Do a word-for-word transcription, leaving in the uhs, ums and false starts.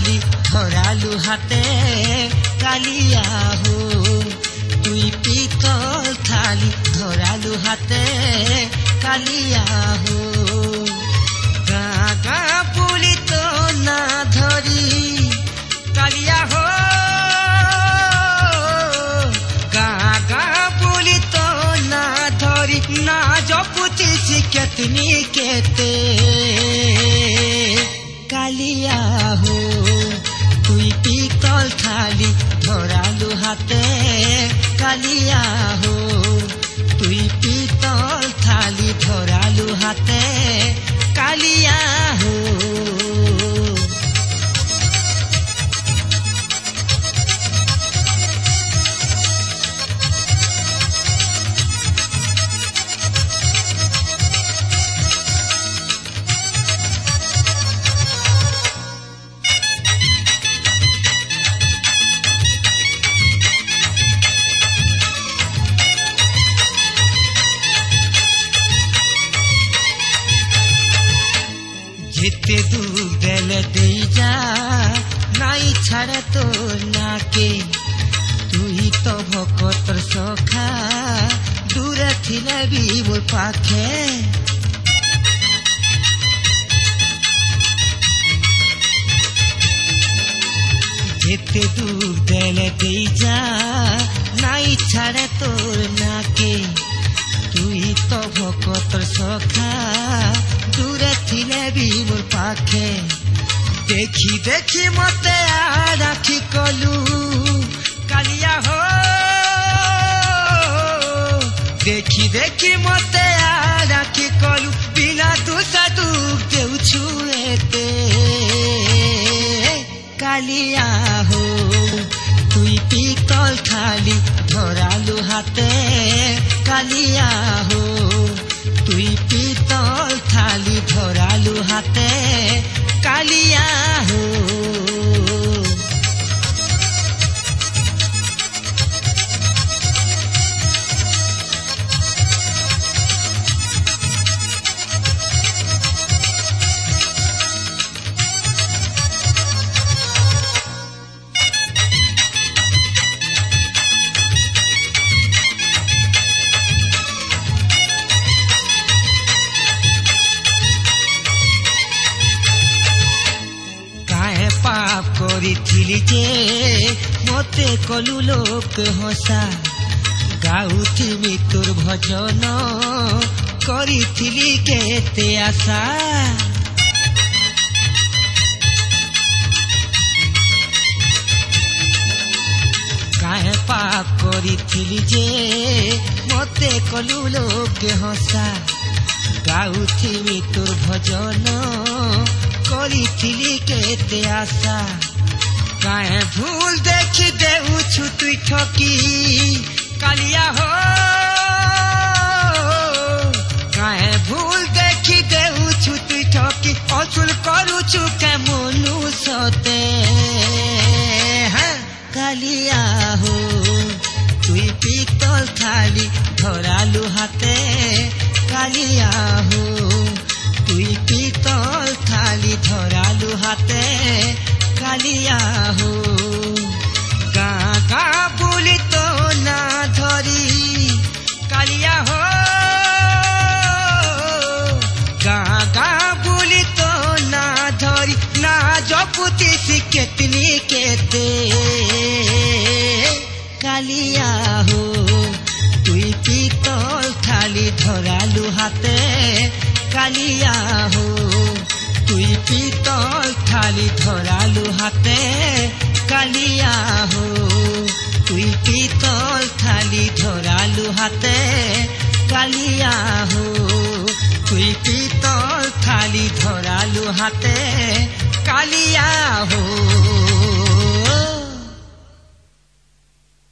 थाली धरालु हाते कालिया हो तुई पितल थाली धरालु हाते कालिया हो गाँ गाँ पुली तो ना धरी कालिया हो गाँ गाँ पुली तो ना धरी ना जपुती केतनी केते कालिया हो तुई पितल थाली धरालु हाते कालिया हो तुई पितल थाली धरालु हाते कालिया हो जेते दूर देल दे जा नाई छाड़े तो नाके तुई तो भकतर सखा दूरे थिले भी मोर पाखे जेते दूर देल दे जा नाई छाड़े तो नाके तुई तो भकतर सखा दूरे थिले भी मोर पाखे देखी देखी मते आखि कलु कालिया हो देखी देखी मते आखि कलु बिना तुसा दुख देउछु एते कालिया हो तुई पितल थाली धरालु हाते कालिया हो तुई पितल थाली धरालु हाते कालिया हो पाप करिथिली जे मते कलु लोक हसा गाउथिमी तोर भजन करिथिली केते आशा काहे पाप करिथिली जे मते कलु लोक हसा गाउथिमी तोर भजन करिथिली केते आशा काहे भूल देखी देउछु तुई ठकी कालिया हो काहे भूल देखी देउछु तुई ठकी अचुल करूछु के मनु सते कालिया हो तुई पितल थाली धरालु हाते कालिया हो तुई पितल थाली धरालु हाते कालिया हो गाँ गाँ बुली तो ना धरी कालिया हो गाँ गाँ बुली तो ना धरी ना जपुती केतनी केते कालिया हो तुई पितल थाली धरालु हाते कालिया हो तुई पितल थाली धरालु हाते कालिया हो तुई पितल थाली धरालु हाते कालिया हो तुई पितल थाली धरालु हाते